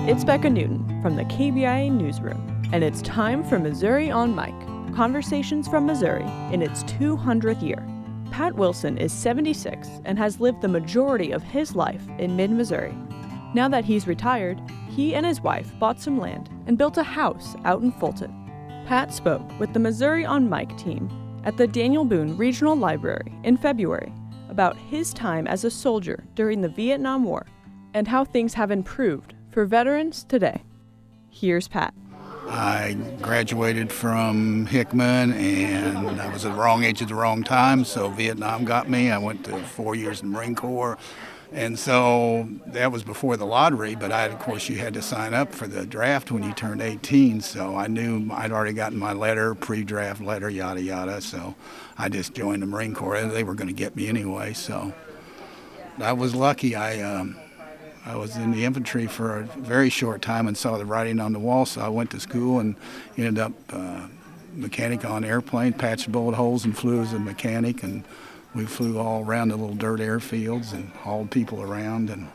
It's Becca Newton from the KBIA Newsroom, and it's time for Missouri on Mic, Conversations from Missouri in its 200th year. Pat Wilson is 76 and has lived the majority of his life in mid-Missouri. Now that he's retired, he and his wife bought some land and built a house out in Fulton. Pat spoke with the Missouri on Mic team at the Daniel Boone Regional Library in February about his time as a soldier during the Vietnam War and how things have improved for veterans today. Here's Pat. I graduated from Hickman, and I was at the wrong age at the wrong time, so Vietnam got me. I went to 4 years in the Marine Corps, and so that was before the lottery, but of course, you had to sign up for the draft when you turned 18, so I knew I'd already gotten my letter, pre-draft letter, yada, yada, so I just joined the Marine Corps. They were going to get me anyway, so I was lucky. I was in the infantry for a very short time and saw the writing on the wall, so I went to school and ended up mechanic on airplane, patched bullet holes and flew as a mechanic, and we flew all around the little dirt airfields and hauled people around, and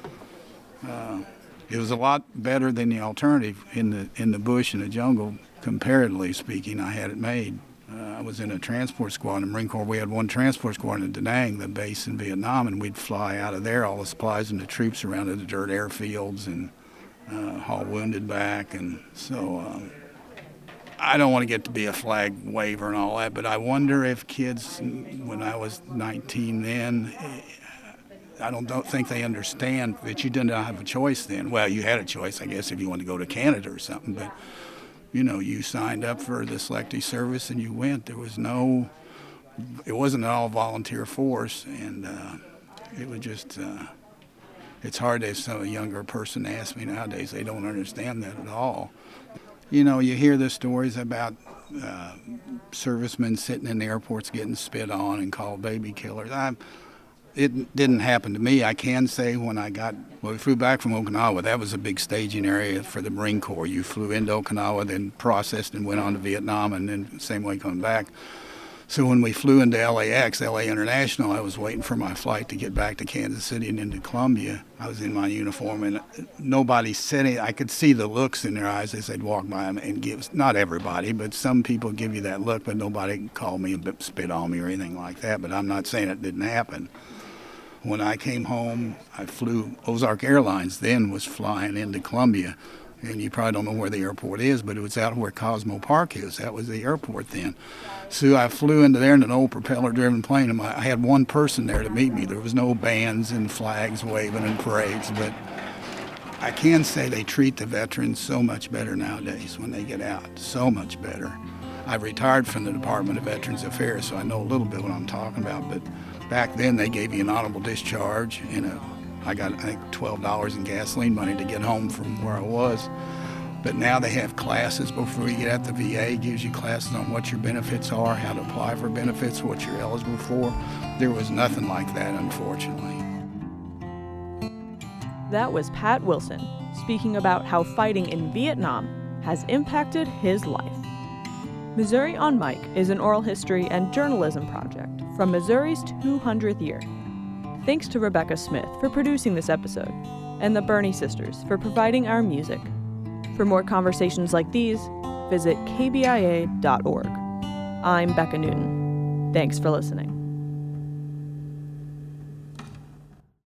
it was a lot better than the alternative in the bush and the jungle, comparatively speaking. I had it made. I was in a transport squad in the Marine Corps. We had one transport squad in Da Nang, the base in Vietnam, and we'd fly out of there, all the supplies and the troops around to the dirt airfields and haul wounded back. And so I don't want to get to be a flag waver and all that, but I wonder if kids, when I was 19 then, I don't think they understand that you didn't have a choice then. Well, you had a choice, I guess, if you wanted to go to Canada or something, but you know, you signed up for the selective service and you went. It wasn't an all volunteer force, and it was just, it's hard to have a younger person ask me nowadays. They don't understand that at all. You know, you hear the stories about servicemen sitting in the airports getting spit on and called baby killers. It didn't happen to me. I can say when we flew back from Okinawa, that was a big staging area for the Marine Corps. You flew into Okinawa, then processed and went on to Vietnam, and then same way coming back. So when we flew into LAX, LA International, I was waiting for my flight to get back to Kansas City and into Columbia. I was in my uniform, and nobody said it. I could see the looks in their eyes as they'd walk by and give, not everybody, but some people give you that look, but nobody called me and spit on me or anything like that. But I'm not saying it didn't happen. When I came home, I flew, Ozark Airlines then was flying into Columbia, and you probably don't know where the airport is, but it was out where Cosmo Park is. That was the airport then. So I flew into there in an old propeller-driven plane, and I had one person there to meet me. There was no bands and flags waving and parades, but I can say they treat the veterans so much better nowadays when they get out, so much better. I retired from the Department of Veterans Affairs, so I know a little bit what I'm talking about, but back then, they gave you an honorable discharge, and I got, I think, $12 in gasoline money to get home from where I was. But now they have classes before you get at the VA. It gives you classes on what your benefits are, how to apply for benefits, what you're eligible for. There was nothing like that, unfortunately. That was Pat Wilson speaking about how fighting in Vietnam has impacted his life. Missouri on Mic is an oral history and journalism project from Missouri's 200th year. Thanks to Rebecca Smith for producing this episode, and the Burney Sisters for providing our music. For more conversations like these, visit kbia.org. I'm Becca Newton. Thanks for listening.